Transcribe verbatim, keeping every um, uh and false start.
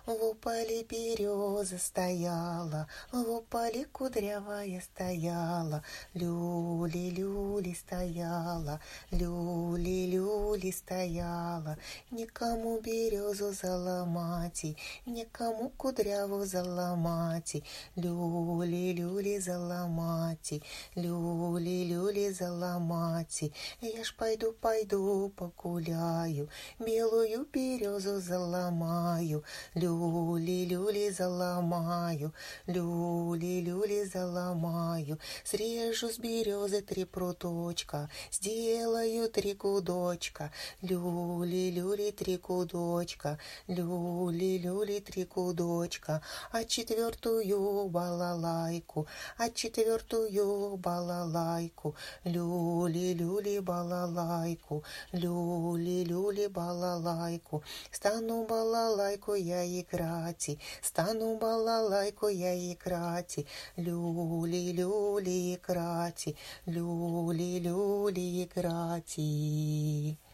В поле береза стояла, в поле кудрявая стояла, люли-люли стояла, люли-люли стояла. Никому березу заломати, никому кудряву заломати, люли-люли заломати, люли-люли заломати. Я ж пойду, пойду погуляю, белую березу заломаю, люли-люли заломаю, люли-люли заломаю. Срежу с березы три пруточка, сделаю три гудочка, люли-люли три гудочка, люли-люли три гудочка. А четвертую балалайку, а четвертую балалайку, люли-люли балалайку, люли-люли балалайку. Стану балалайку я играть, стану балалайку я играть, люли-люли играть, люли-люли играть.